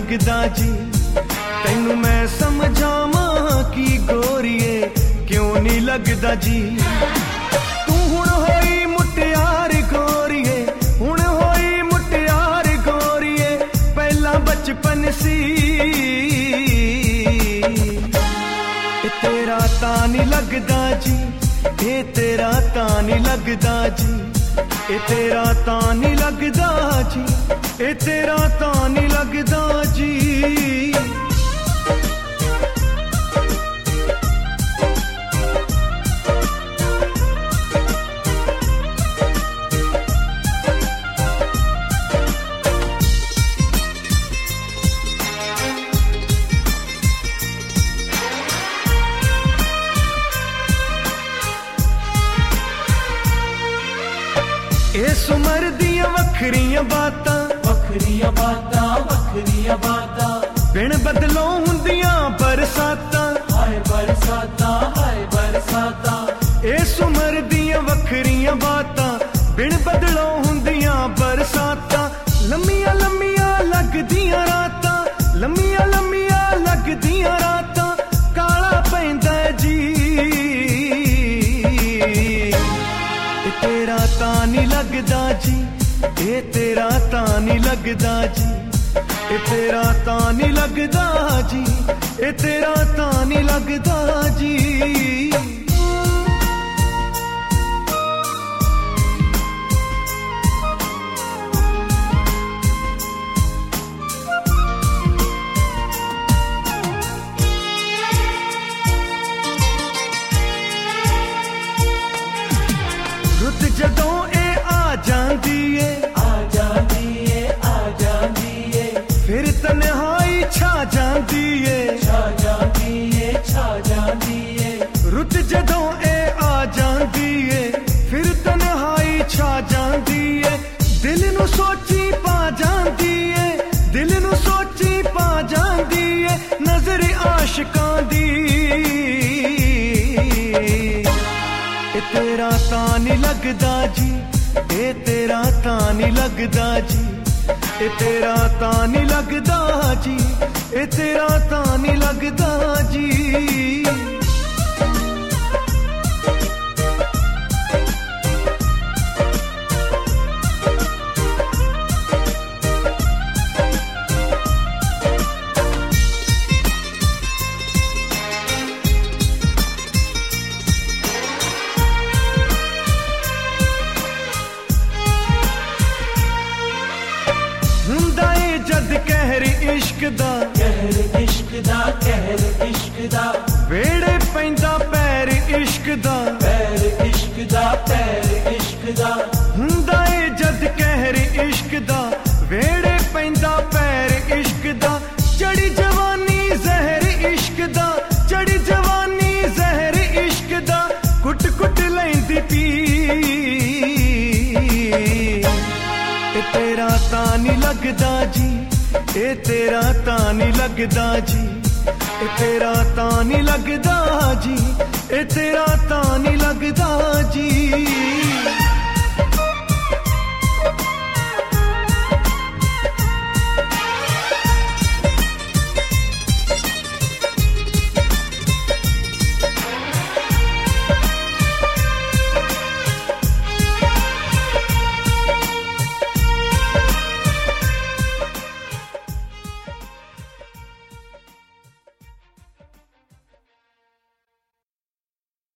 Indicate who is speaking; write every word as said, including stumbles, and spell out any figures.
Speaker 1: लगदा जी तैनू मैं समझावां की गोरीए क्यों नहीं लगदा जी तू हुण होई मुटियार गोरीए हुण होई मुटियार गोरीए पहला बचपन सी तेरा तां नहीं लगदा जी ए तेरा तां नहीं लगदा जी ए तेरा तां नहीं लगदा जी ए तेरा तां नहीं लगदा जी इस उमर दियां वखरियां बातां
Speaker 2: वखरियां बातां वखरियां बातां
Speaker 1: बिन बदलों हुंदियां बरसातां
Speaker 2: हाय बरसातां हाय बरसातां
Speaker 1: इस उमर दियां वखरियां बातां बिन बदलों हुंदियां बरसातां लम्मियां लम्मियां लगदियां रातां लम्मियां लम्मियां लगदियां रातां काला पैंदा जी तेरा तां नहीं लगदा जी ए तेरा तां नहीं लगदा जी ए तेरा तां नहीं लगदा जी ए तेरा तां नहीं लगदा जी रुत जदों ए आ जांदी ए
Speaker 2: आ जांदी ए आ जांदी ए
Speaker 1: फिर तन्हाई छा जांदी ए
Speaker 2: छा जांदी ए छा जांदी ए
Speaker 1: रुत जदों ए आ जांदी ए फिर तन्हाई छा जांदी ए दिल नू सोची पा जांदी ए दिल नू सोची पा जांदी ए नजर आशिकां दी ए तेरा तां नहीं लगदा जी ए तेरा तां नहीं लगदा जी ए तेरा तां नहीं लगदा जी ए तेरा तां नहीं लगदा जी हुंदा ए जद कहर इश्क दा
Speaker 2: कहर इश्क दा कहर इश्क दा
Speaker 1: वेड़े पैंदा पैर इश्क दा
Speaker 2: पैर इश्क दा पैर इश्क दा
Speaker 1: हुंदा ए जद कहर इश्क दा वेड़े पैंदा पैर इश्क दा चढ़ी जवानी जहर इश्क दा चढ़ी जवानी जहर इश्क दा कुट कुट लैंदी पी ए तेरा तां नहीं लगदा जी ए तेरा तां नहीं लगदा जी ए तेरा तां नहीं लगदा जी ए तेरा तां नहीं लगदा जी